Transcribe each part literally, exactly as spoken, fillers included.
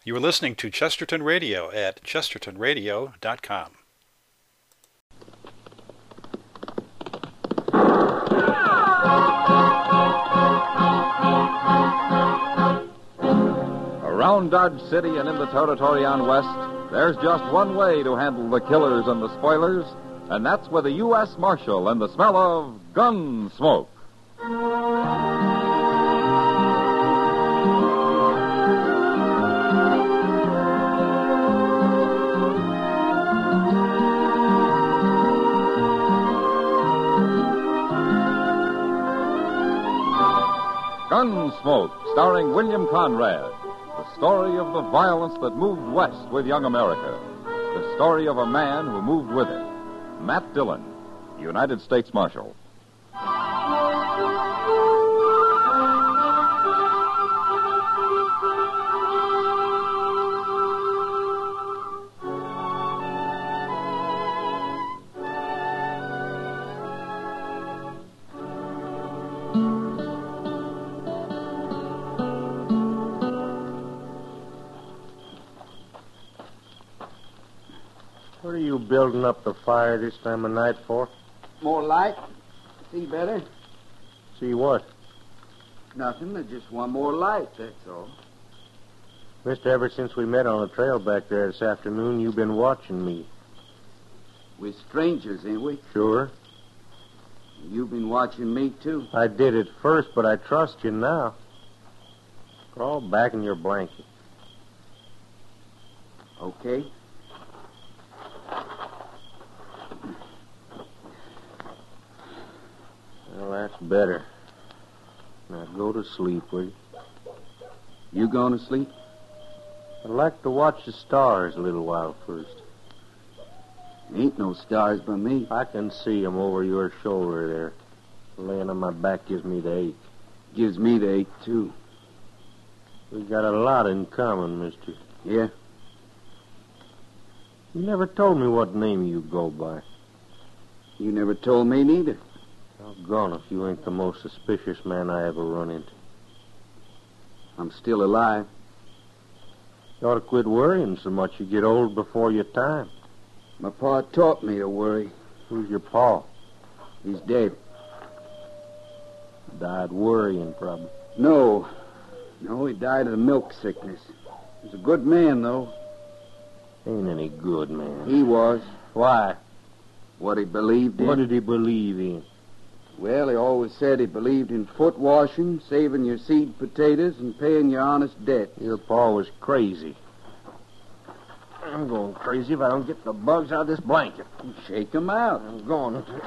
You are listening to Chesterton Radio at chesterton radio dot com. Around Dodge City and in the territory on West, there's just one way to handle the killers and the spoilers, and that's with a U S Marshal and the smell of gun smoke. Gunsmoke, starring William Conrad. The story of the violence that moved west with young America. The story of a man who moved with it. Matt Dillon, United States Marshal. What are you building up the fire this time of night for? More light. See better? See what? Nothing. I just want more light, that's all. Mister, ever since we met on the trail back there this afternoon, you've been watching me. We're strangers, ain't we? Sure. You've been watching me, too. I did at first, but I trust you now. Crawl back in your blanket. Okay. Well, that's better. Now go to sleep, will you? You going to sleep? I'd like to watch the stars a little while first. Ain't no stars by me. I can see 'em over your shoulder there. Laying on my back gives me the ache. Gives me the ache, too. We got a lot in common, mister. Yeah? You never told me what name you go by. You never told me neither. Doggone if you ain't the most suspicious man I ever run into. I'm still alive. You ought to quit worrying so much. You get old before your time. My pa taught me to worry. Who's your pa? He's dead. Died worrying, probably. No. No, he died of the milk sickness. He was a good man, though. Ain't any good, man. He was. Why? What he believed in. What did he believe in? Well, he always said he believed in foot washing, saving your seed potatoes, and paying your honest debt. Your pa was crazy. I'm going crazy if I don't get the bugs out of this blanket. Shake 'em out. I'm going to.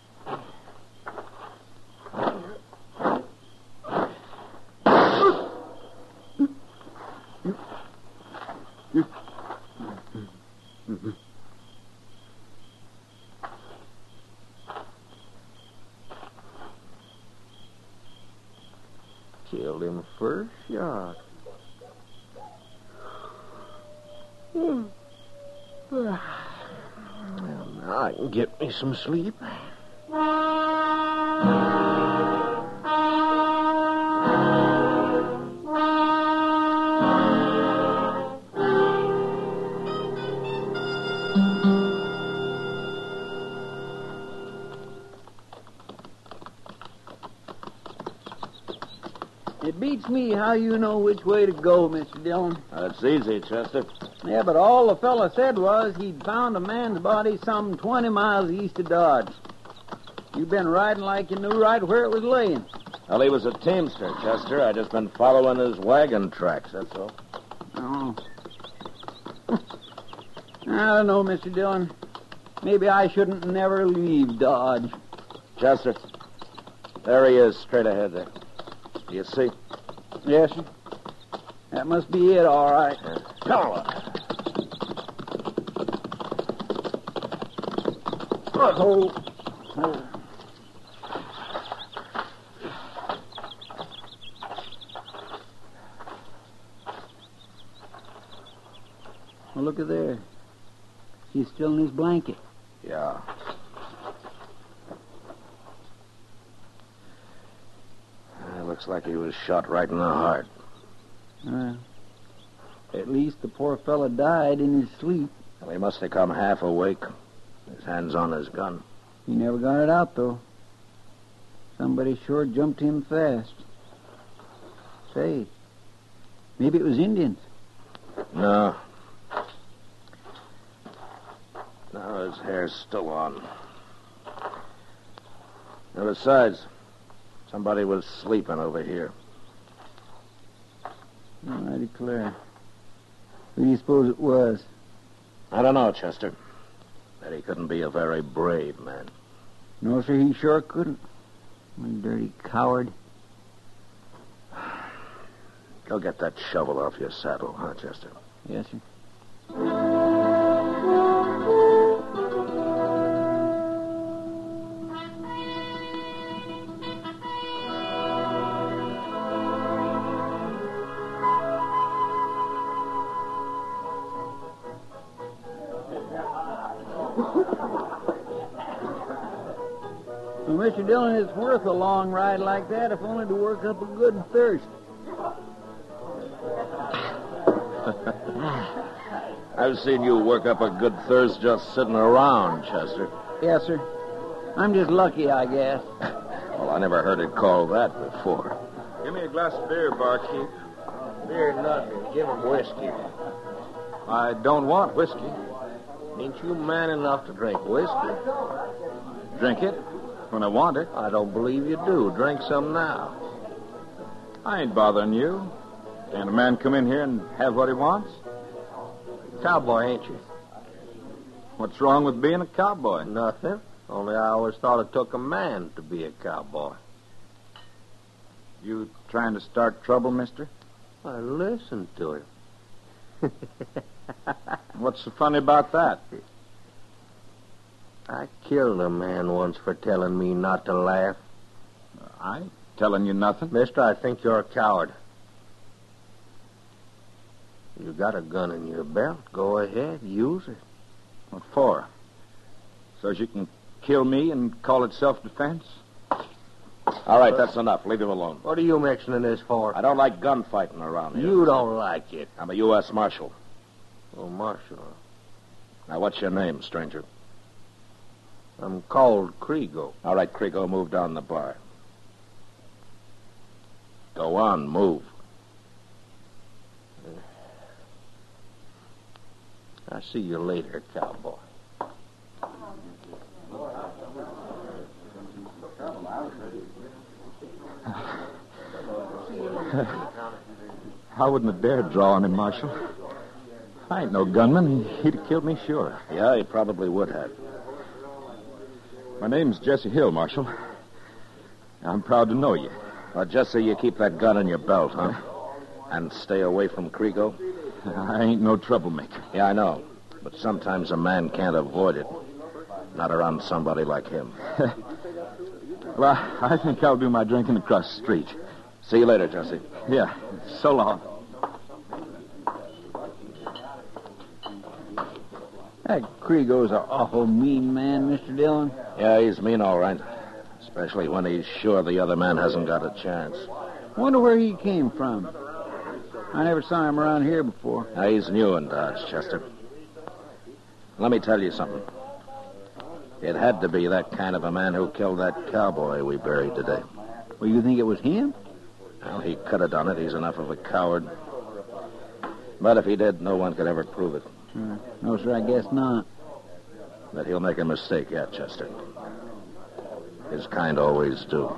Killed him first shot. Hmm. Well, now I can get me some sleep. It beats me how you know which way to go, Mister Dillon. That's easy, Chester. Yeah, but all the fella said was he'd found a man's body some twenty miles east of Dodge. You've been riding like you knew right where it was laying. Well, he was a teamster, Chester. I just been following his wagon tracks, that's all. Oh. I don't know, Mister Dillon. Maybe I shouldn't never leave Dodge. Chester, there he is, straight ahead there. Do you see? Yes, sir. That must be it, all right. Yeah. Come on. Oh. Oh. Well, look at there. He's still in his blanket. Yeah. It looks like he was shot right in the heart. Well, At least the poor fella died in his sleep. Well, he must have come half awake. His hand's on his gun. He never got it out, though. Somebody sure jumped him fast. Say, maybe it was Indians. No. No, his hair's still on. And besides, somebody was sleeping over here. Oh, I declare. Who do you suppose it was? I don't know, Chester. But he couldn't be a very brave man. No, sir, he sure couldn't. One dirty coward. Go get that shovel off your saddle, huh, Chester? Yes, sir. Well, Mister Dillon, it's worth a long ride like that, if only to work up a good thirst. I've seen you work up a good thirst just sitting around, Chester. Yes, sir. I'm just lucky, I guess. Well, I never heard it called that before. Give me a glass of beer, barkeep. Beer, nothing. Give him whiskey. I don't want whiskey. Ain't you man enough to drink whiskey? Drink it when I want it. I don't believe you do. Drink some now. I ain't bothering you. Can a man come in here and have what he wants? Cowboy, ain't you? What's wrong with being a cowboy? Nothing. Only I always thought it took a man to be a cowboy. You trying to start trouble, mister? Well, listen to him. What's so funny about that? I killed a man once for telling me not to laugh. I ain't telling you nothing. Mister, I think you're a coward. You got a gun in your belt. Go ahead, use it. What for? So as you can kill me and call it self-defense? All right, that's enough. Leave him alone. What are you mentioning this for? I don't like gunfighting around here. You don't like it. I'm a U S Marshal. Oh, Marshal. Now, what's your name, stranger? I'm called Kriego. All right, Kriego, move down the bar. Go on, move. I'll see you later, cowboy. I wouldn't have dared draw on him, Marshal. I ain't no gunman. He'd have killed me, sure. Yeah, he probably would have. My name's Jesse Hill, Marshal. I'm proud to know you. Well, just so you keep that gun in your belt, huh? And stay away from Kriego? I ain't no troublemaker. Yeah, I know. But sometimes a man can't avoid it. Not around somebody like him. Well, I think I'll do my drinking across the street. See you later, Jesse. Yeah, so long. That Kriego's an awful mean man, Mister Dillon. Yeah, he's mean, all right. Especially when he's sure the other man hasn't got a chance. Wonder where he came from. I never saw him around here before. Now, he's new in Dodge, Chester. Let me tell you something. It had to be that kind of a man who killed that cowboy we buried today. Well, you think it was him? Well, he could have done it. He's enough of a coward. But if he did, no one could ever prove it. Uh, no, sir, I guess not. But he'll make a mistake yet, Chester. His kind always do.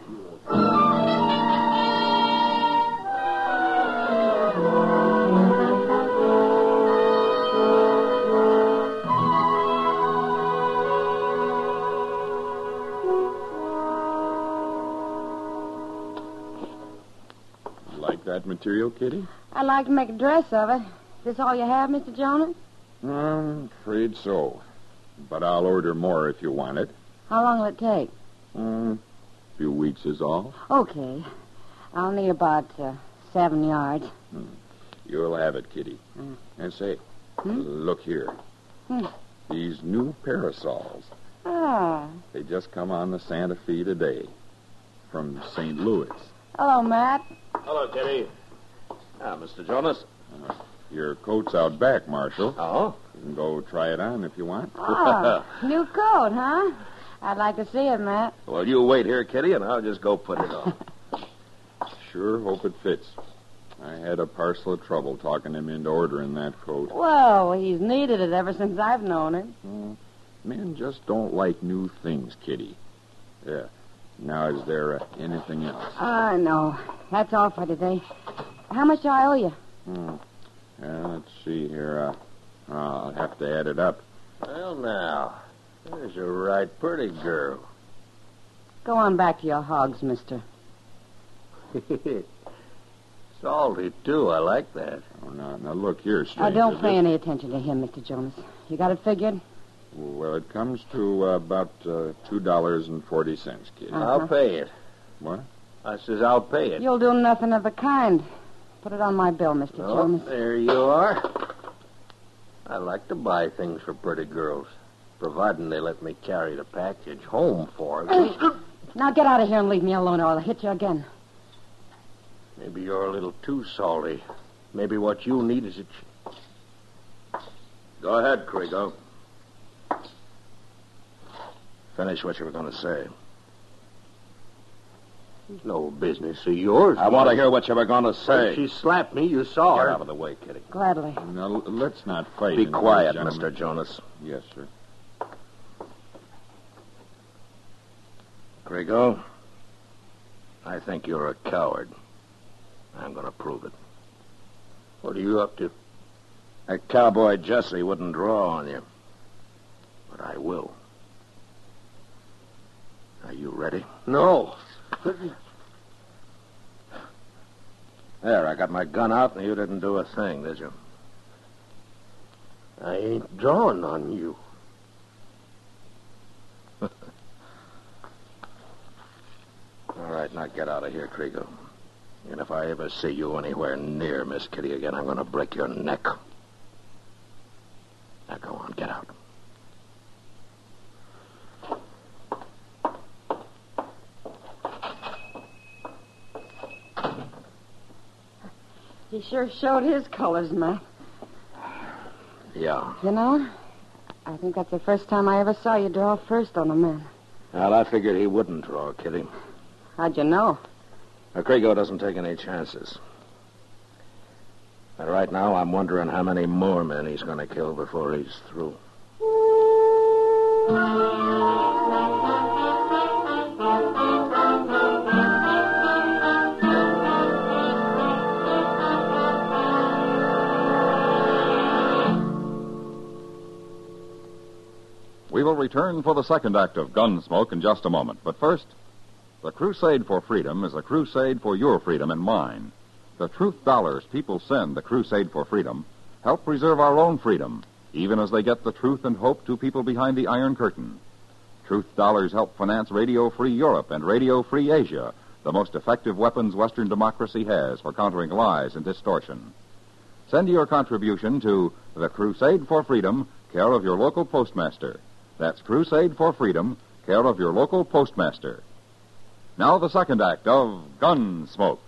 Like that material, Kitty? I'd like to make a dress of it. Is this all you have, Mister Jonas? I'm afraid so. But I'll order more if you want it. How long will it take? Mm, a few weeks is all. Okay. I'll need about uh, seven yards. You'll have it, Kitty. Mm. And say, Hmm? look here. Hmm. These new parasols. Ah. They just come on the Santa Fe today. From Saint Louis. Hello, Matt. Hello, Kitty. Ah, Mister Jonas. Your coat's out back, Marshal. Oh? You can go try it on if you want. Oh, new coat, huh? I'd like to see it, Matt. Well, you wait here, Kitty, and I'll just go put it on. Sure hope it fits. I had a parcel of trouble talking him into ordering that coat. Well, he's needed it ever since I've known him. Men just don't like new things, Kitty. Yeah. Now, is there uh, anything else? I know. That's all for today. How much do I owe you? Hmm. Uh, let's see here. Uh, I'll have to add it up. Well, now, there's a right pretty girl. Go on back to your hogs, mister. Salty, too. I like that. Oh, now, now look here, Uh, stranger. don't pay This- any attention to him, Mister Jonas. You got it figured? Well, it comes to uh, about uh, two dollars and forty cents, Kitty. Uh-huh. I'll pay it. What? I says I'll pay it. You'll do nothing of the kind. Put it on my bill, Mister Oh, Jonas. there you are. I like to buy things for pretty girls, providing they let me carry the package home for them. Now get out of here and leave me alone, or I'll hit you again. Maybe you're a little too salty. Maybe what you need is a... Ch- Go ahead, Krigo. Finish what you were going to say. It's no business of yours. I want to hear what you were going to say. When she slapped me, you saw Get her. out of the way, Kitty. Gladly. Now, l- let's not fight. Be in here, quiet, gentlemen. Mister Jonas. Yes, sir. Krigo, I think you're a coward. I'm going to prove it. What are you up to? That cowboy Jesse wouldn't draw on you. But I will. Are you ready? No. There, I got my gun out, and you didn't do a thing, did you? I ain't drawing on you. All right, now get out of here, Krigo. And if I ever see you anywhere near Miss Kitty again, I'm going to break your neck. Now go on, get out. He sure showed his colors, Matt. Yeah. You know, I think that's the first time I ever saw you draw first on a man. Well, I figured he wouldn't draw, Kitty. How'd you know? Now, Krigo doesn't take any chances. And right now, I'm wondering how many more men he's going to kill before he's through. We will return for the second act of Gunsmoke in just a moment. But first, the Crusade for Freedom is a crusade for your freedom and mine. The truth dollars people send the Crusade for Freedom help preserve our own freedom, even as they get the truth and hope to people behind the Iron Curtain. Truth dollars help finance Radio Free Europe and Radio Free Asia, the most effective weapons Western democracy has for countering lies and distortion. Send your contribution to the Crusade for Freedom, care of your local postmaster. That's Crusade for Freedom, care of your local postmaster. Now the second act of Gunsmoke.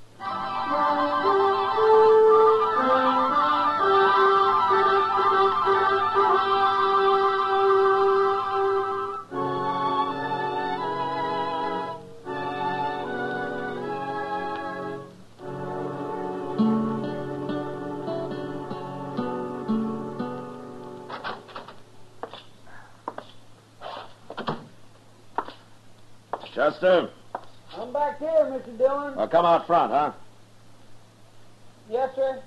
Chester? I'm back here, Mister Dillon. Well, come out front, huh? Yes, sir.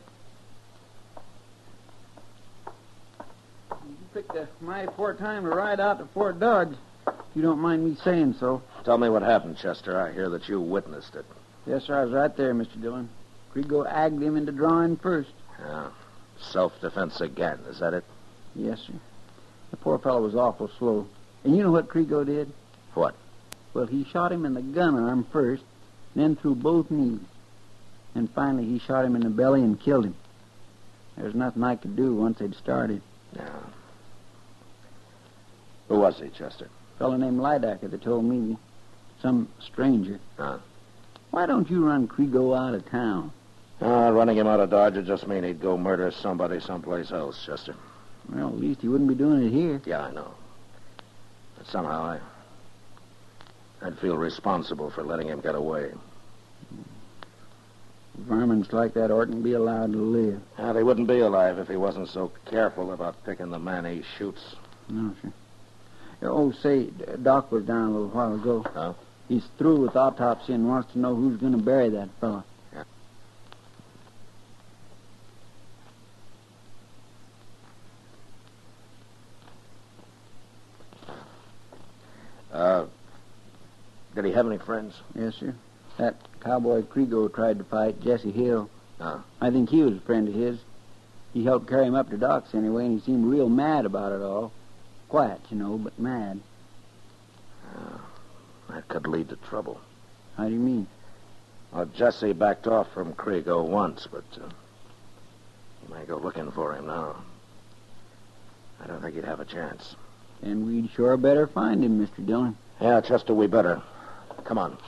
You picked a mighty poor time to ride out to Fort Dodge, if you don't mind me saying so. Tell me what happened, Chester. I hear that you witnessed it. Yes, sir, I was right there, Mister Dillon. Krigo agged him into drawing first. Yeah. Self-defense again, is that it? Yes, sir. The poor fellow was awful slow. And you know what Krigo did? What? Well, he shot him in the gun arm first, then through both knees. And finally, he shot him in the belly and killed him. There was nothing I could do once they'd started. Yeah. Who was he, Chester? A fellow named Lidacker that told me, some stranger. Huh? Why don't you run Krigo out of town? Uh, running him out of Dodge would just mean he'd go murder somebody someplace else, Chester. Well, at least he wouldn't be doing it here. Yeah, I know. But somehow I... I'd feel responsible for letting him get away. Varmints like that oughtn't be allowed to live. Uh, they wouldn't be alive if he wasn't so careful about picking the man he shoots. No, sir. Oh, say, Doc was down a little while ago. Huh? He's through with autopsy and wants to know who's going to bury that fella. Yeah. Uh, did he have any friends? Yes, sir. That cowboy Kriego tried to fight Jesse Hill. Oh. I think he was a friend of his. He helped carry him up to Doc's anyway, and he seemed real mad about it all. Quiet, you know, but mad. Uh, that could lead to trouble. How do you mean? Well, Jesse backed off from Kriego once, but uh, he might go looking for him now. I don't think he'd have a chance. And we'd sure better find him, Mister Dillon. Yeah, Chester, we better. Come on.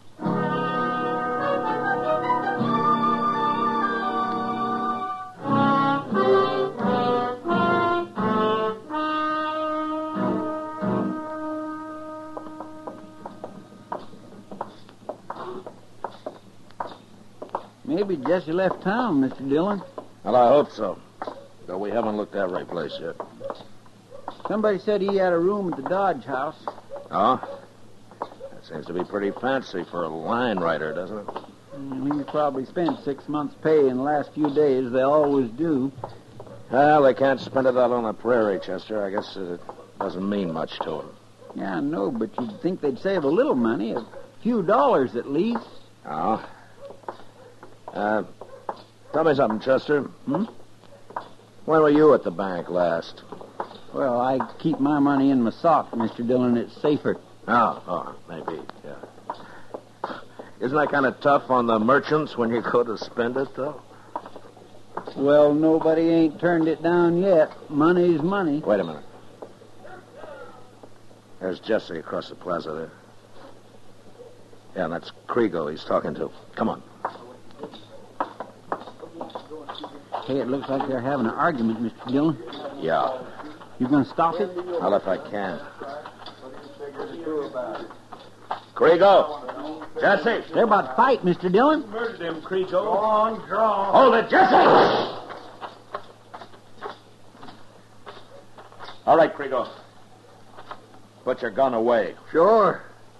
Maybe Jesse left town, Mister Dillon. Well, I hope so. Though we haven't looked that right place yet. Somebody said he had a room at the Dodge house. Oh? That seems to be pretty fancy for a line rider, doesn't it? Mm, He probably spent six months' pay in the last few days. They always do. Well, they can't spend it out on the prairie, Chester. I guess it doesn't mean much to them. Yeah, I know, but you'd think they'd save a little money, a few dollars at least. Oh? Uh, tell me something, Chester. Hmm? When were you at the bank last? Well, I keep my money in my sock, Mister Dillon. It's safer. Oh, oh, maybe, yeah. Isn't that kind of tough on the merchants when you go to spend it, though? Well, nobody ain't turned it down yet. Money's money. Wait a minute. There's Jesse across the plaza there. Yeah, and that's Kriego he's talking to. Come on. Hey, it looks like they're having an argument, Mister Dillon. Yeah. You gonna stop it? Well, if I can. Kriego! Jesse! They're about to fight, Mister Dillon. Murdered him, Kriego. Go on, draw. Hold it, Jesse! All right, Kriego. Put your gun away. Sure.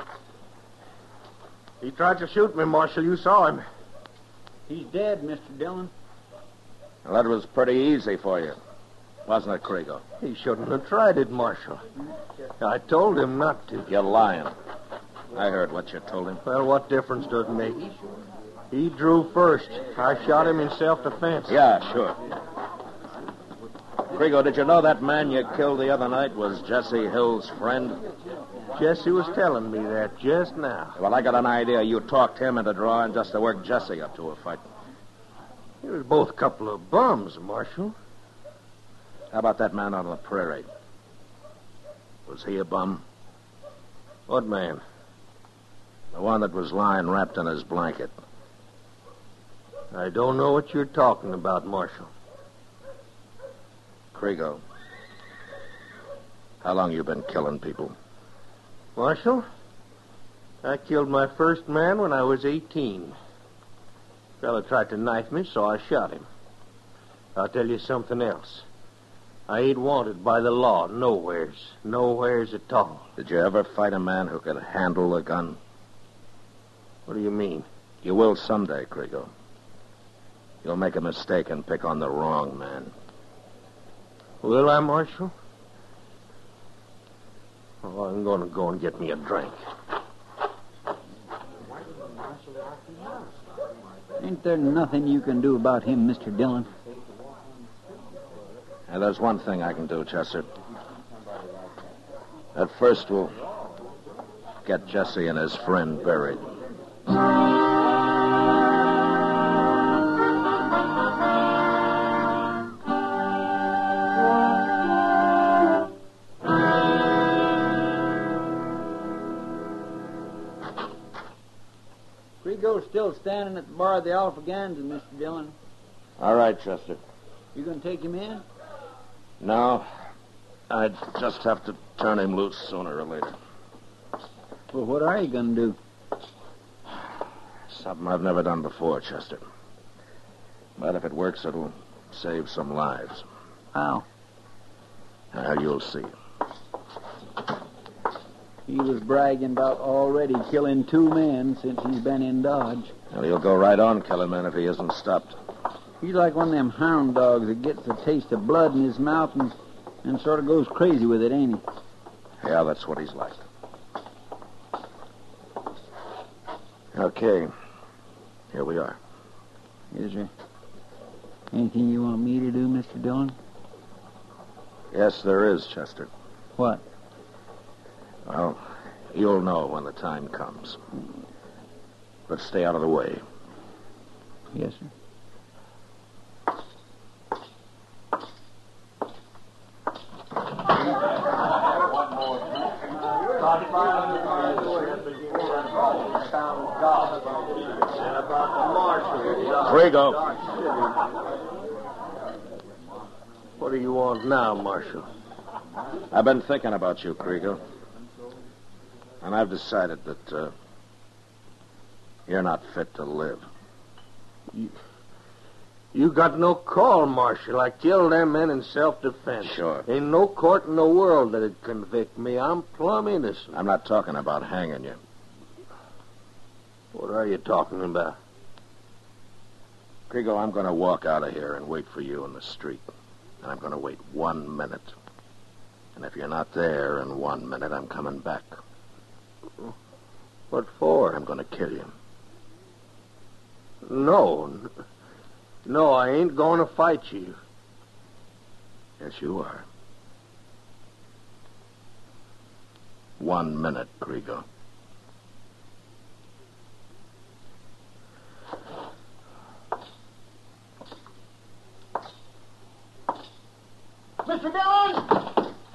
He tried to shoot me, Marshal. You saw him. He's dead, Mister Dillon. Well, that was pretty easy for you, wasn't it, Kriego? He shouldn't have tried it, Marshal. I told him not to. You're lying. I heard what you told him. Well, what difference does it make? He drew first. I shot him in self-defense. Yeah, sure. Kriego, did you know that man you killed the other night was Jesse Hill's friend? Jesse was telling me that just now. Well, I got an idea you talked him into drawing just to work Jesse up to a fight. He was both a couple of bums, Marshal. How about that man on the prairie? Was he a bum? What man? The one that was lying wrapped in his blanket. I don't know what you're talking about, Marshal. Kriego, how long you been killing people? Marshal, I killed my first man when I was eighteen. Fella tried to knife me, so I shot him. I'll tell you something else. I ain't wanted by the law nowheres. Nowheres at all. Did you ever fight a man who could handle a gun? What do you mean? You will someday, Kriego. You'll make a mistake and pick on the wrong man. Will I, Marshal? Oh, I'm going to go and get me a drink. Ain't there nothing you can do about him, Mister Dillon? Now, there's one thing I can do, Chester. At first, we'll get Jesse and his friend buried. Kriego Marshal still standing at the bar of the Alphaganza, Mister Dillon. All right, Chester. You going to take him in? No, I'd just have to turn him loose sooner or later. Well, what are you going to do? Something I've never done before, Chester. But if it works, it'll save some lives. How? Now, you'll see. He was bragging about already killing two men since he's been in Dodge. Well, he'll go right on killing men if he isn't stopped. He's like one of them hound dogs that gets a taste of blood in his mouth and, and sort of goes crazy with it, ain't he? Yeah, that's what he's like. Okay. Here we are. Is there anything you want me to do, Mister Dillon? Yes, there is, Chester. What? Well, you'll know when the time comes. But stay out of the way. Yes, sir. Rigo. What do you want now, Marshal? I've been thinking about you, Kriegel. And I've decided that uh, you're not fit to live. You, you got no call, Marshal. I killed them men in self-defense. Sure. Ain't no court in the world that'd convict me. I'm plumb innocent. I'm not talking about hanging you. What are you talking about? Kriegel, I'm going to walk out of here and wait for you in the street. And I'm going to wait one minute. And if you're not there in one minute, I'm coming back. What for? I'm going to kill you. No. No, I ain't going to fight you. Yes, you are. One minute, Kriegel. Mister Dillon!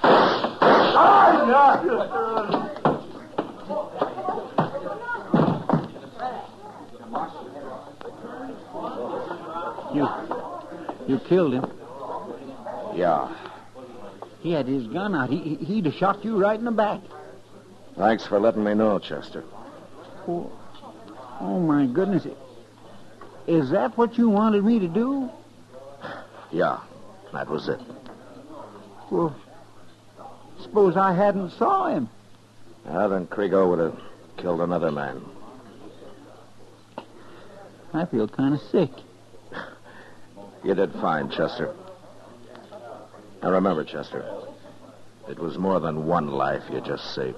You, you killed him. Yeah. He had his gun out. He, he, he'd have shot you right in the back. Thanks for letting me know, Chester. Oh, oh my goodness. Is that what you wanted me to do? Yeah, that was it. Well, suppose I hadn't saw him. Well, then Kriegel would have killed another man. I feel kind of sick. You did fine, Chester. Now remember, Chester, it was more than one life you just saved.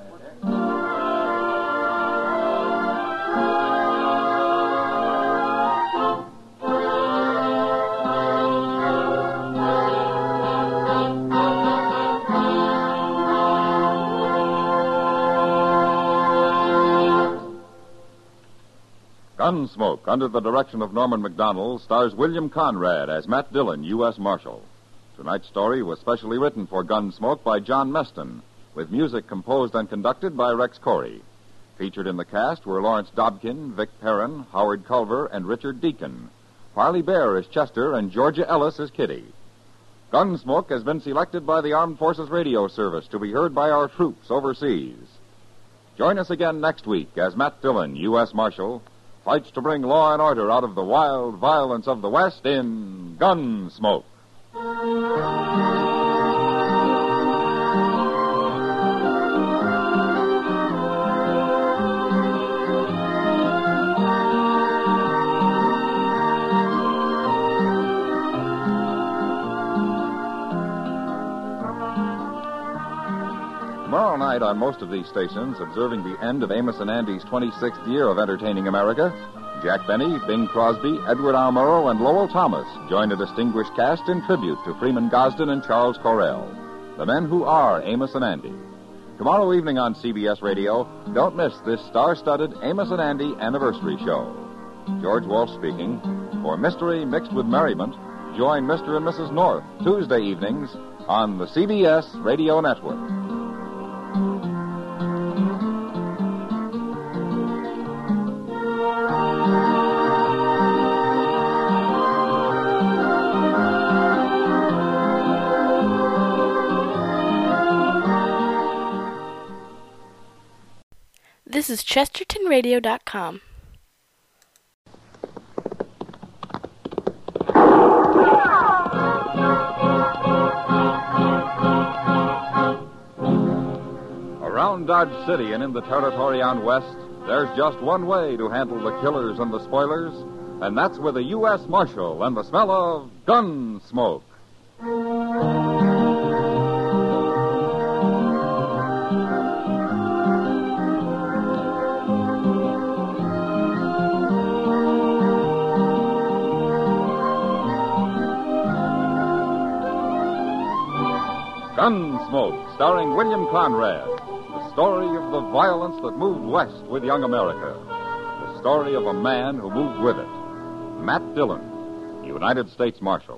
Gunsmoke, under the direction of Norman Macdonald, stars William Conrad as Matt Dillon, U S Marshal. Tonight's story was specially written for Gunsmoke by John Meston, with music composed and conducted by Rex Corey. Featured in the cast were Lawrence Dobkin, Vic Perrin, Howard Culver, and Richard Deacon. Parley Bear as Chester, and Georgia Ellis as Kitty. Gunsmoke has been selected by the Armed Forces Radio Service to be heard by our troops overseas. Join us again next week as Matt Dillon, U S Marshal, fights to bring law and order out of the wild violence of the West in Gunsmoke. Tomorrow night on most of these stations, observing the end of Amos and Andy's twenty-sixth year of entertaining America, Jack Benny, Bing Crosby, Edward R. Murrow, and Lowell Thomas join a distinguished cast in tribute to Freeman Gosden and Charles Correll, the men who are Amos and Andy. Tomorrow evening on C B S Radio, don't miss this star-studded Amos and Andy anniversary show. George Walsh speaking. For mystery mixed with merriment, join Mister and Missus North Tuesday evenings on the C B S Radio Network. is Chesterton Radio dot com. Around Dodge City and in the territory on West, there's just one way to handle the killers and the spoilers, and that's with a U S Marshal and the smell of gun smoke. Gunsmoke, starring William Conrad. The story of the violence that moved west with young America. The story of a man who moved with it. Matt Dillon, United States Marshal.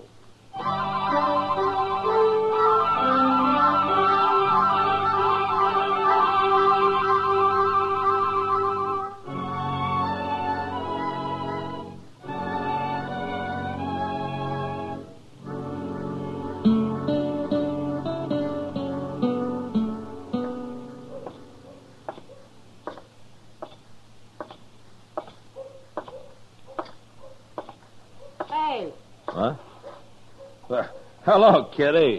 What? Uh, hello, Kitty.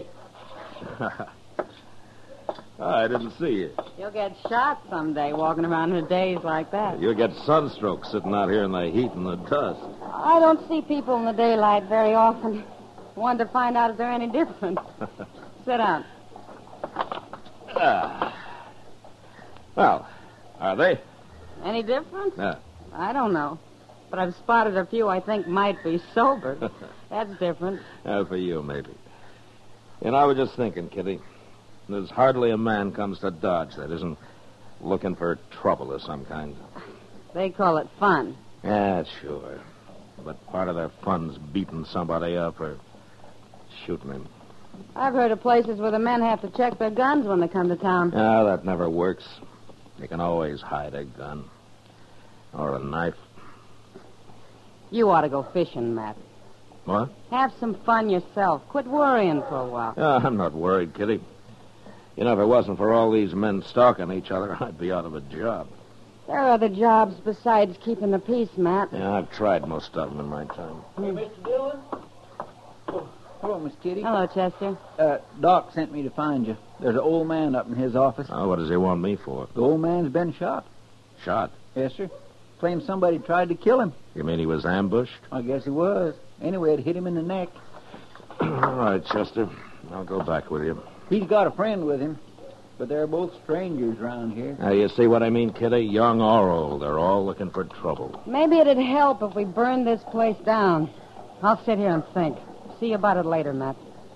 I didn't see you. You'll get shot someday walking around in days like that. You'll get sunstroke sitting out here in the heat and the dust. I don't see people in the daylight very often. Wanted to find out if they're any different. Sit down. Ah. Well, are they? Any different? Yeah. I don't know. But I've spotted a few I think might be sober. That's different. Uh, for you, maybe. You know, I was just thinking, Kitty. There's hardly a man comes to Dodge that isn't looking for trouble of some kind. They call it fun. Yeah, sure. But part of their fun's beating somebody up or shooting him. I've heard of places where the men have to check their guns when they come to town. Ah, that never works. You can always hide a gun. Or a knife. You ought to go fishing, Matt. What? Have some fun yourself. Quit worrying for a while. Oh, I'm not worried, Kitty. You know, if it wasn't for all these men stalking each other, I'd be out of a job. There are other jobs besides keeping the peace, Matt. Yeah, I've tried most of them in my time. Hey, Mister Dillon? Oh, hello, Miss Kitty. Hello, Chester. Uh, Doc sent me to find you. There's an old man up in his office. Oh, what does he want me for? The old man's been shot. Shot? Yes, sir. Claims somebody tried to kill him. You mean he was ambushed? I guess he was. Anyway, it hit him in the neck. All right, Chester. I'll go back with you. He's got a friend with him, but they're both strangers around here. Now, you see what I mean, Kitty? Young or old, they're all looking for trouble. Maybe it'd help if we burned this place down. I'll sit here and think. See you about it later, Matt.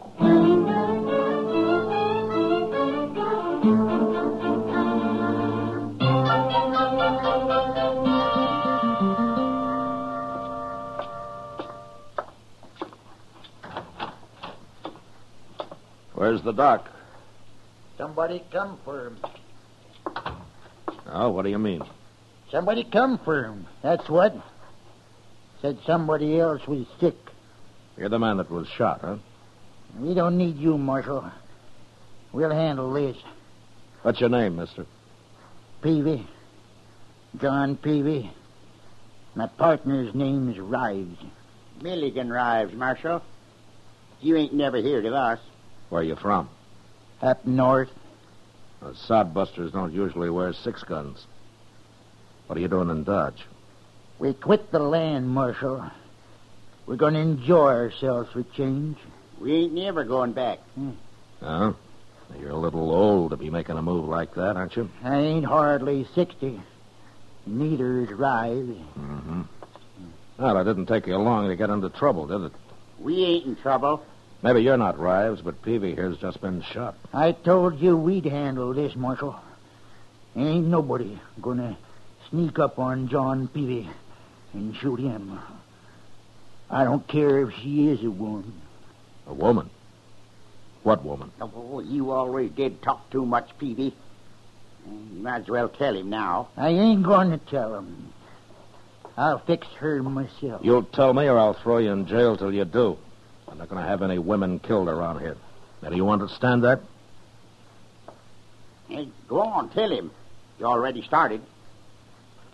Where's the doc? Somebody come for him. Oh, what do you mean? Somebody come for him. That's what. Said somebody else was sick. You're the man that was shot, huh? We don't need you, Marshal. We'll handle this. What's your name, mister? Peavy. John Peavy. My partner's name's Rives. Milligan Rives, Marshal. You ain't never heard of us. Where are you from? Up north. The sodbusters don't usually wear six guns. What are you doing in Dodge? We quit the land, Marshal. We're going to enjoy ourselves for change. We ain't never going back. Hmm. Oh? You're a little old to be making a move like that, aren't you? I ain't hardly sixty. Neither is Rives. Mm-hmm. Well, it didn't take you long to get into trouble, did it? We ain't in trouble. Maybe you're not Rives, but Peavy here's just been shot. I told you we'd handle this, Marshal. Ain't nobody gonna sneak up on John Peavy and shoot him. I don't care if she is a woman. A woman? What woman? Oh, you already did talk too much, Peavy. You might as well tell him now. I ain't going to tell him. I'll fix her myself. You'll tell me or I'll throw you in jail till you do. I'm not going to have any women killed around here. Now, do you understand that? Hey, go on, tell him. You already started.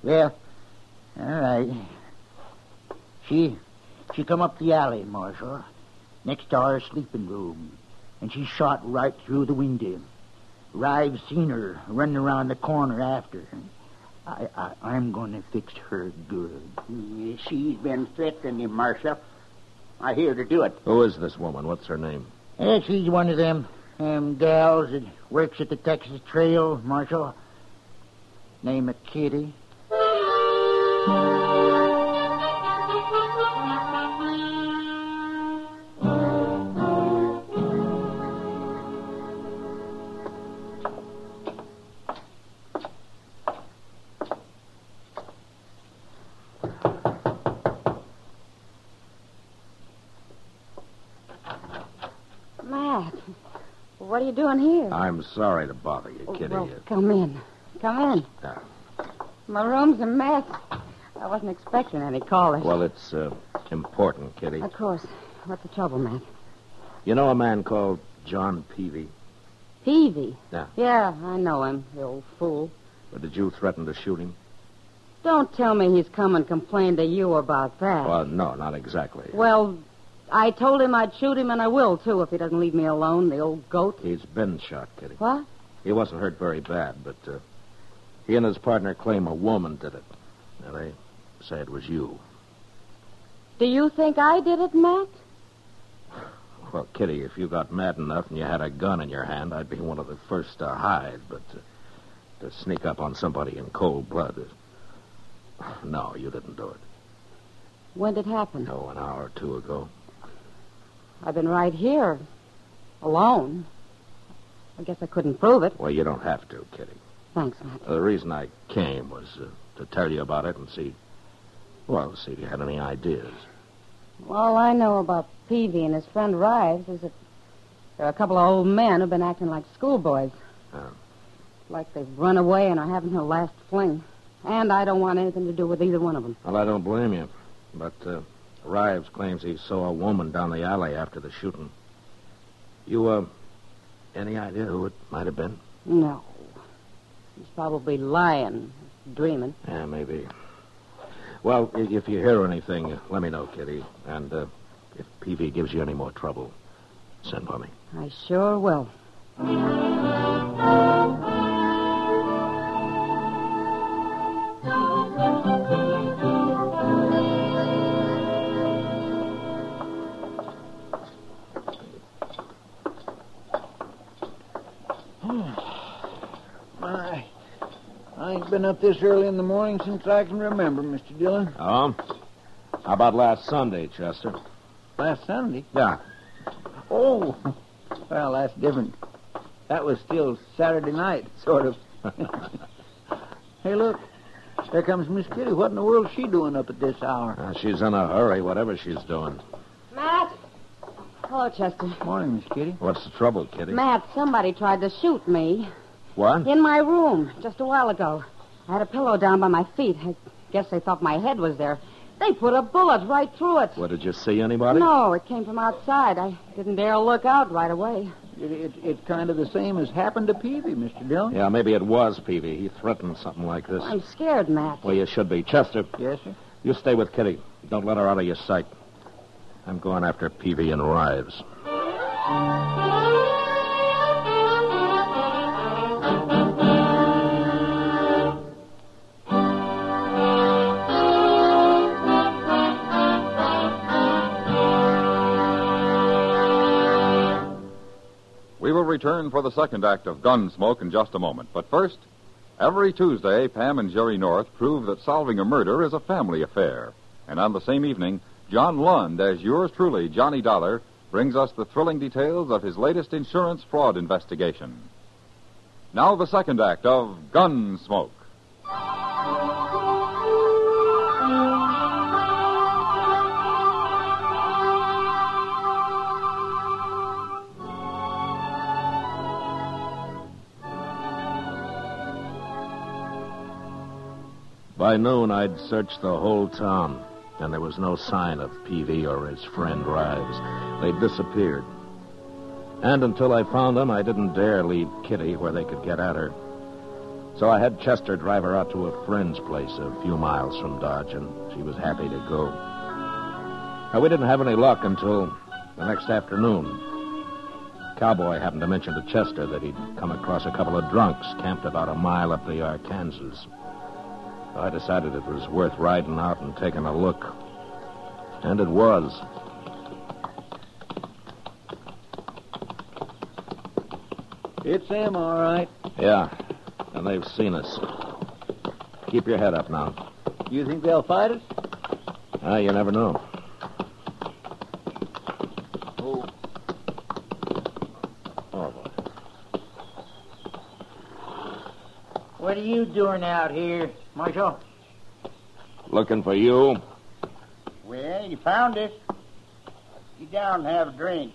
Well, all right. She, she come up the alley, Marshal, next to our sleeping room, and she shot right through the window. Rive seen her running around the corner after her. I, I, I'm going to fix her good. Yeah, she's been threatening him, Marshal. I hear to do it. Who is this woman? What's her name? Yeah, she's one of them um, gals that works at the Texas Trail, Marshal. Name of Kitty. Matt, what are you doing here? I'm sorry to bother you, Kitty. Well, come in. Come in. Yeah. My room's a mess. I wasn't expecting any callers. Well, it's uh, important, Kitty. Of course. What's the trouble, Matt? You know a man called John Peavy? Peavy? Yeah. Yeah, I know him, the old fool. Or did you threaten to shoot him? Don't tell me he's come and complained to you about that. Well, no, not exactly. Well, I told him I'd shoot him, and I will, too, if he doesn't leave me alone, the old goat. He's been shot, Kitty. What? He wasn't hurt very bad, but uh, he and his partner claim a woman did it. Now, they say it was you. Do you think I did it, Matt? Well, Kitty, if you got mad enough and you had a gun in your hand, I'd be one of the first to hide, but uh, to sneak up on somebody in cold blood is... No, you didn't do it. When did it happen? Oh, an hour or two ago. I've been right here, alone. I guess I couldn't prove it. Well, you don't have to, Kitty. Thanks, Matt. Uh, the reason I came was uh, to tell you about it and see... Well, see if you had any ideas. All I know about Peavy and his friend Rives is that there are a couple of old men who've been acting like schoolboys. Oh. Like they've run away and are having their last fling. And I don't want anything to do with either one of them. Well, I don't blame you. But uh, Rives claims he saw a woman down the alley after the shooting. You, uh, any idea who it might have been? No. He's probably lying, dreaming. Yeah, maybe. Well, i- if you hear anything, uh, let me know, Kitty. And uh, if Peavy gives you any more trouble, send for me. I sure will. My, I ain't been up this early in the morning since I can remember, Mister Dillon. Oh? How about last Sunday, Chester? Last Sunday? Yeah. Oh, well, that's different. That was still Saturday night, sort of. Hey, look. There comes Miss Kitty. What in the world's she doing up at this hour? Uh, she's in a hurry, whatever she's doing. Matt? Hello, Chester. Morning, Miss Kitty. What's the trouble, Kitty? Matt, somebody tried to shoot me. What? In my room, just a while ago. I had a pillow down by my feet. I guess they thought my head was there. They put a bullet right through it. What, did you see anybody? No, it came from outside. I didn't dare look out right away. It, it, it's kind of the same as happened to Peavy, Mister Dillon. Yeah, maybe it was Peavy. He threatened something like this. I'm scared, Matt. Well, you should be. Chester. Yes, sir? You stay with Kitty. Don't let her out of your sight. I'm going after Peavy and Rives. We will return for the second act of Gunsmoke in just a moment. But first, every Tuesday, Pam and Jerry North prove that solving a murder is a family affair. And on the same evening, John Lund, as yours truly, Johnny Dollar, brings us the thrilling details of his latest insurance fraud investigation. Now the second act of Gunsmoke. By noon, I'd searched the whole town, and there was no sign of Peavy or his friend Rives. They'd disappeared. And until I found them, I didn't dare leave Kitty where they could get at her. So I had Chester drive her out to a friend's place a few miles from Dodge, and she was happy to go. Now, we didn't have any luck until the next afternoon. Cowboy happened to mention to Chester that he'd come across a couple of drunks camped about a mile up the Arkansas. So I decided it was worth riding out and taking a look. And it was. It's them, all right. Yeah, and they've seen us. Keep your head up now. You think they'll fight us? Ah, you never know. Oh. Oh, boy. What are you doing out here, Marshal? Looking for you. Well, you found us. Get down and have a drink.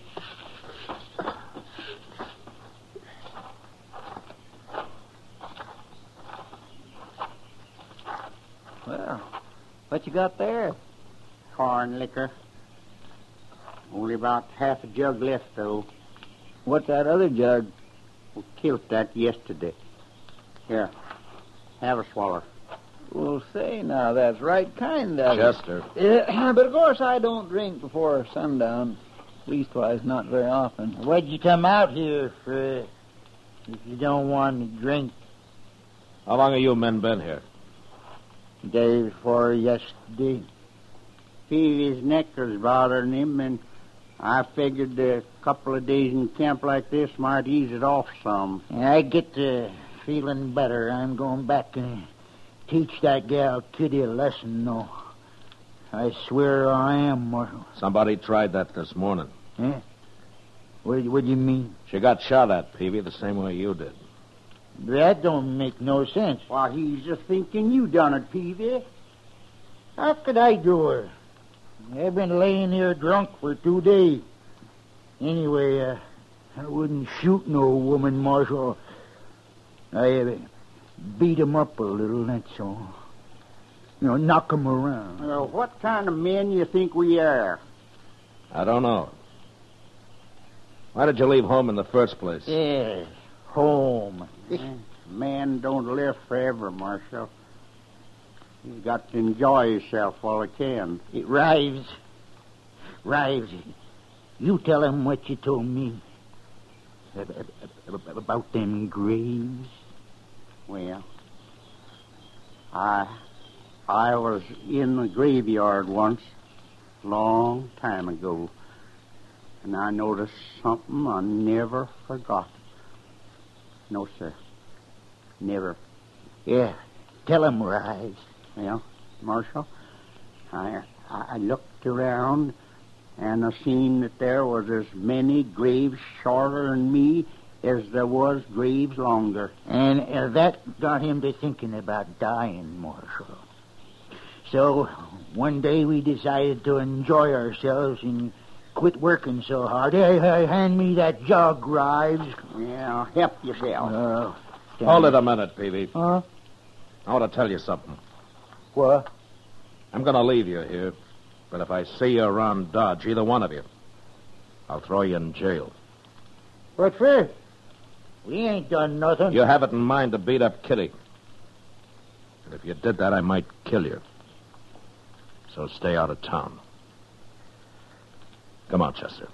Well, what you got there? Corn liquor. Only about half a jug left, though. What's that other jug? We killed that yesterday. Here, have a swallow. Well, say now, that's right kind of Chester. Uh, but, of course, I don't drink before sundown. Leastwise, not very often. What'd you come out here for if you don't want to drink? How long have you men been here? Day before yesterday. Peavy's neck was bothering him, and I figured a couple of days in camp like this might ease it off some. I get to feeling better. I'm going back and teach that gal Kitty a lesson, though. I swear I am, Marshal. Somebody tried that this morning. Eh? What, what do you mean? She got shot at, Peavy, the same way you did. That don't make no sense. Why, he's just thinking you done it, Peavy. How could I do her? I've been laying here drunk for two days. Anyway, uh, I wouldn't shoot no woman, Marshal. I uh, beat 'em up a little, that's all. You know, knock 'em around. Well, what kind of men you think we are? I don't know. Why did you leave home in the first place? Yeah, home. Man don't live forever, Marshal. He's got to enjoy himself while he can. It Rives. Rives. You tell him what you told me. About them graves. Well, I I was in the graveyard once, long time ago, and I noticed something I never forgot. No, sir. Never. Yeah, tell him, Rives. Well, Marshal, I, I looked around, and I seen that there was as many graves shorter than me as there was graves longer. And uh, that got him to thinking about dying, Marshal. So, one day we decided to enjoy ourselves and quit working so hard. Hey, hey, hand me that jug, Rives. Yeah, help yourself. Uh, Hold it a minute, Peavy. Huh? I want to tell you something. What? I'm going to leave you here, but if I see you around Dodge, either one of you, I'll throw you in jail. What for? We ain't done nothing. You have it in mind to beat up Kitty. And if you did that, I might kill you. So stay out of town. Come on, Chester.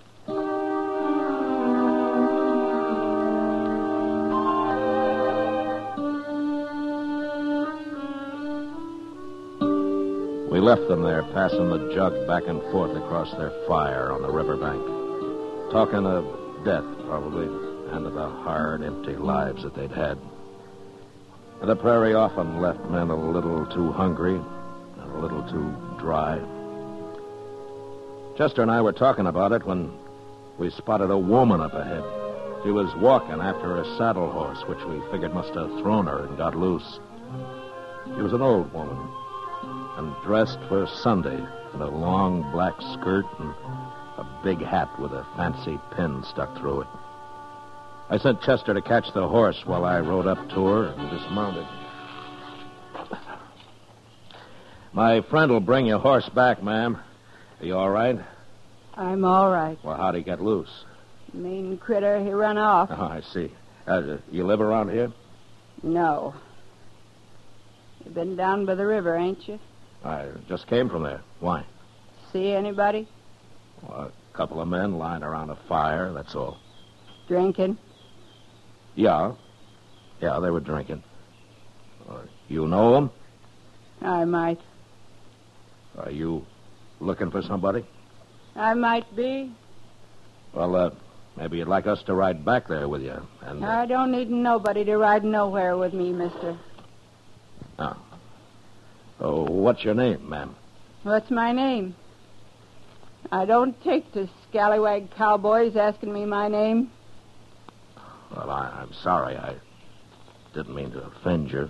We left them there, passing the jug back and forth across their fire on the riverbank. Talking of death, probably, and of the hard, empty lives that they'd had. And the prairie often left men a little too hungry and a little too dry. Chester and I were talking about it when we spotted a woman up ahead. She was walking after a saddle horse, which we figured must have thrown her and got loose. She was an old woman, and dressed for Sunday in a long black skirt and a big hat with a fancy pin stuck through it. I sent Chester to catch the horse while I rode up to her and dismounted. My friend will bring your horse back, ma'am. Are you all right? I'm all right. Well, how'd he get loose? Mean critter, he run off. Oh, I see. Uh, you live around here? No. You've been down by the river, ain't you? I just came from there. Why? See anybody? Well, a couple of men lying around a fire, that's all. Drinking? Yeah. Yeah, they were drinking. Uh, you know them? I might. Are you looking for somebody? I might be. Well, uh, maybe you'd like us to ride back there with you. And uh, I don't need nobody to ride nowhere with me, mister. Oh. Oh, what's your name, ma'am? What's my name? I don't take to scallywag cowboys asking me my name. Well, I, I'm sorry. I didn't mean to offend you.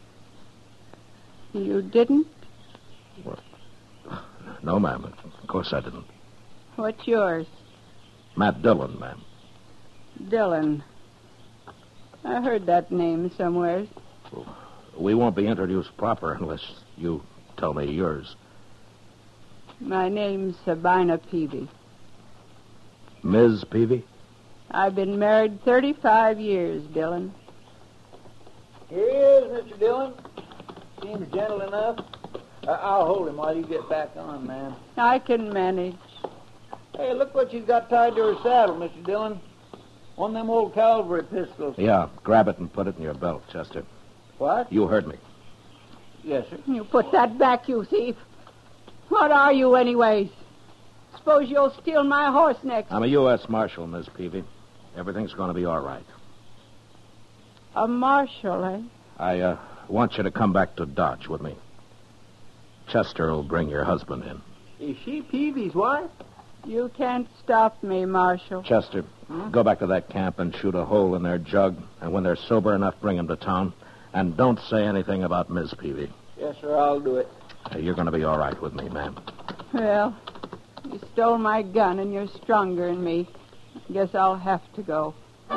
You didn't? Well, no, ma'am. Of course I didn't. What's yours? Matt Dillon, ma'am. Dillon. I heard that name somewhere. We won't be introduced proper unless you tell me yours. My name's Sabina Peavy. Miz Peavy? I've been married thirty-five years, Dillon. Here he is, Mister Dillon. Seems gentle enough. I- I'll hold him while you get back on, ma'am. I can manage. Hey, look what you've got tied to her saddle, Mister Dillon. One of them old cavalry pistols. Yeah, grab it and put it in your belt, Chester. What? You heard me. Yes, sir. You put that back, you thief. What are you, anyways? Suppose you'll steal my horse next. I'm a U S Marshal, Miss Peavy. Everything's going to be all right. A marshal, eh? I uh, want you to come back to Dodge with me. Chester will bring your husband in. Is she Peavy's wife? You can't stop me, Marshal. Chester, Hmm? go back to that camp and shoot a hole in their jug. And when they're sober enough, bring them to town. And don't say anything about Miss Peavy. Yes, sir, I'll do it. Uh, you're going to be all right with me, ma'am. Well, you stole my gun and you're stronger than me. Guess I'll have to go.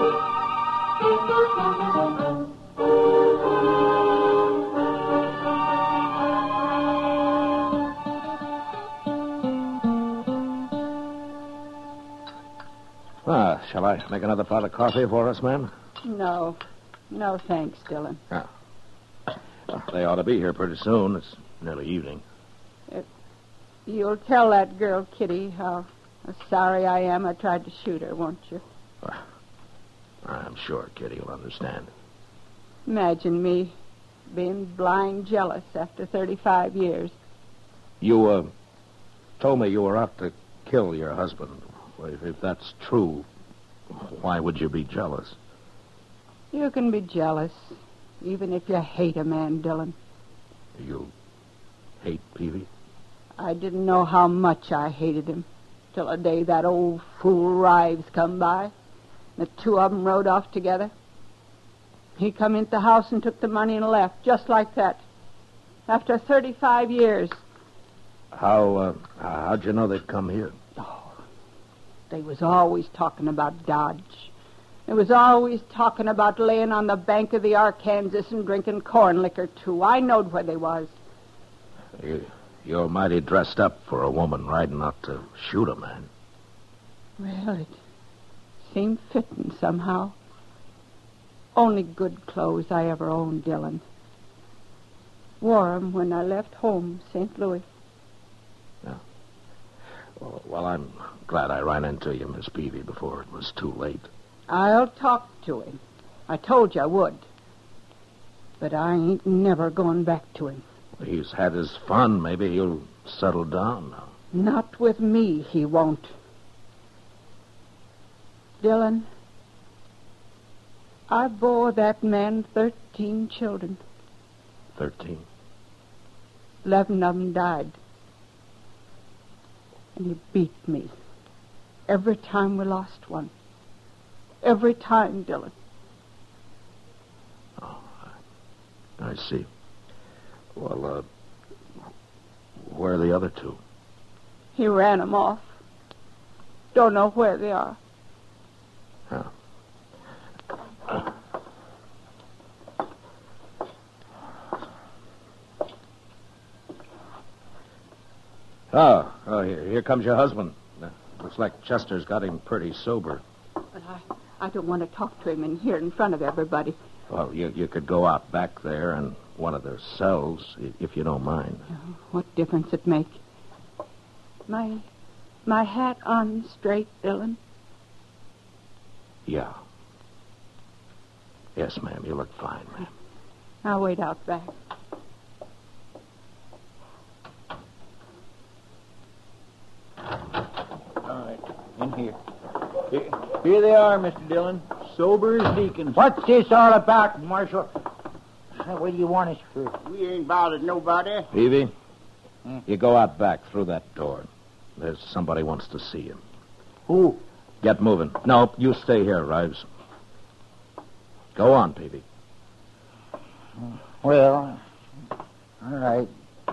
Ah, shall I make another pot of coffee for us, ma'am? No. No, thanks, Dillon. Ah. They ought to be here pretty soon. It's nearly evening. You'll tell that girl, Kitty, how sorry I am I tried to shoot her, won't you? I'm sure Kitty will understand. Imagine me being blind jealous after thirty-five years. You, uh, told me you were out to kill your husband. Well, if, if that's true, why would you be jealous? You can be jealous, even if you hate a man, Dillon. You hate Peavy? I didn't know how much I hated him till the day that old fool Rives come by. The two of them rode off together. He come into the house and took the money and left, just like that. After thirty-five years. How, uh, how'd you know they'd come here? Oh, they was always talking about Dodge. They was always talking about laying on the bank of the Arkansas and drinking corn liquor, too. I knowed where they was. You, you're mighty dressed up for a woman riding out to shoot a man. Well, it seemed fitting somehow. Only good clothes I ever owned, Dillon. Wore 'em when I left home, Saint Louis. Yeah. Well, well, I'm glad I ran into you, Miss Peavy, before it was too late. I'll talk to him. I told you I would. But I ain't never going back to him. He's had his fun. Maybe he'll settle down now. Not with me, he won't. Dillon, I bore that man thirteen children. Thirteen? Eleven of them died. And he beat me every time we lost one. Every time, Dillon. Oh, I, I see. Well, uh, where are the other two? He ran 'em off. Don't know where they are. Yeah. Oh, oh here, here comes your husband. Uh, looks like Chester's got him pretty sober. But I, I don't want to talk to him in here in front of everybody. Well, you, you could go out back there in one of their cells, i- if you don't mind. Oh, what difference it make? My, my hat on straight, Dillon? Yeah. Yes, ma'am. You look fine, ma'am. I'll wait out back. All right, in here. Here, here they are, Mister Dillon. Sober as deacons. What's this all about, Marshal? What do you want us for? We ain't bothered nobody. Peavy, Hmm? you go out back through that door. There's somebody wants to see you. Who? Get moving. No, you stay here, Rives. Go on, Peavy. Well, all right.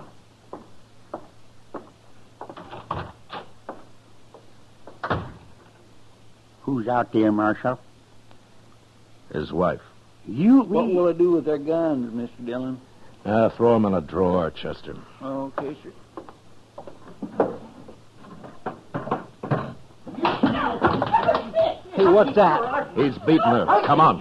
Who's out there, Marshal? His wife. You? What will I do with their guns, Mister Dillon? Uh, throw him in a drawer, Chester. Okay, sir. Hey, what's that? He's beating her. Come on.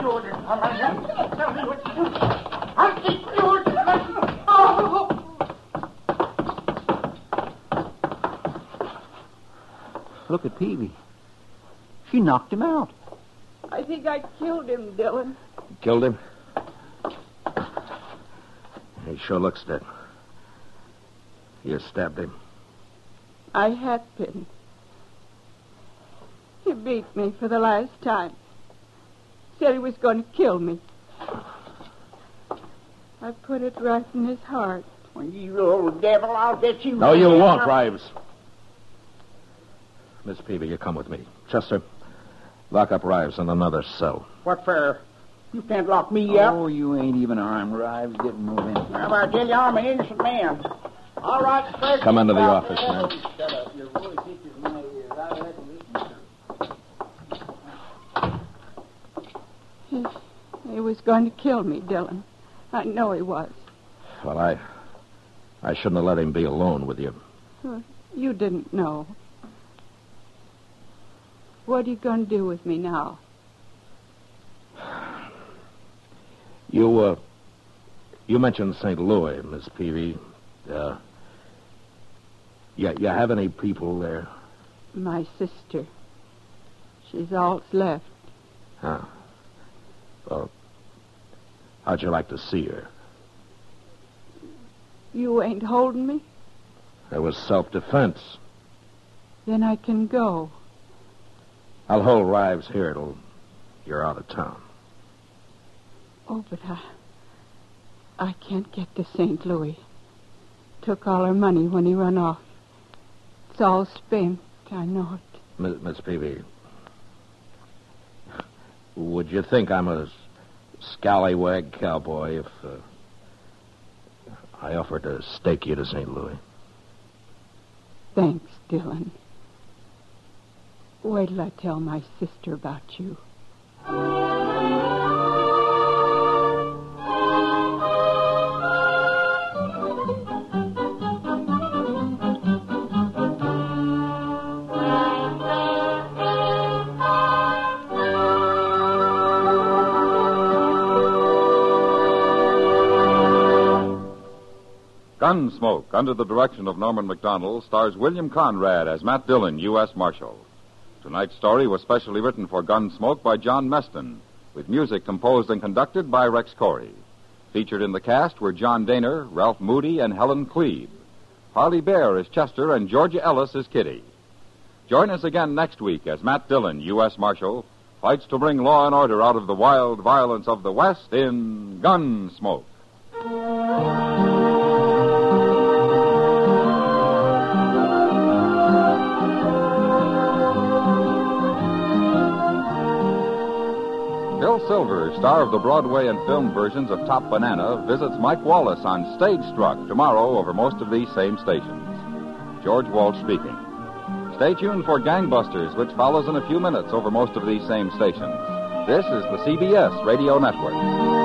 Look at Peavy. She knocked him out. I think I killed him, Dillon. Killed him? He sure looks dead. You stabbed him. I had been. He beat me for the last time. Said he was going to kill me. I put it right in his heart. When you old devil, I'll get you. No, you won't, Rives. Miss Peavy, you come with me. Chester, lock up Rives in another cell. What for? You can't lock me up. Oh, you ain't even armed, Rives. Get moving. How about I tell you I'm an innocent man? All right, sir. Come into the office, man. Shut up. Your voice itches my ears. I've had to listen to He, he was going to kill me, Dillon. I know he was. Well, I... I shouldn't have let him be alone with you. Uh, You didn't know. What are you going to do with me now? You, uh... You mentioned Saint Louis, Miss Peavy. Uh... You, you have any people there? My sister. She's all's left. Huh. Well, how'd you like to see her? You ain't holding me? It was self-defense. Then I can go. I'll hold Rives here till you're out of town. Oh, but I... I can't get to Saint Louis. Took all her money when he run off. It's all spent. I know it. Miss, Miss Peavy, would you think I'm a scallywag cowboy if uh, I offered to stake you to Saint Louis? Thanks, Dillon. Wait till I tell my sister about you. Gunsmoke, under the direction of Norman Macdonald, stars William Conrad as Matt Dillon, U S Marshal. Tonight's story was specially written for Gunsmoke by John Meston, with music composed and conducted by Rex Corey. Featured in the cast were John Daner, Ralph Moody, and Helen Cleve. Harley Bear is Chester, and Georgia Ellis is Kitty. Join us again next week as Matt Dillon, U S Marshal, fights to bring law and order out of the wild violence of the West in Gunsmoke. Bill Silver, star of the Broadway and film versions of Top Banana, visits Mike Wallace on Stage Struck tomorrow over most of these same stations. George Walsh speaking. Stay tuned for Gangbusters, which follows in a few minutes over most of these same stations. This is the C B S Radio Network.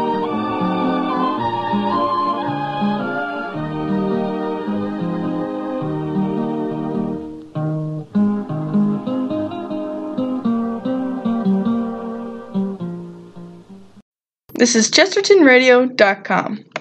This is Chesterton Radio dot com.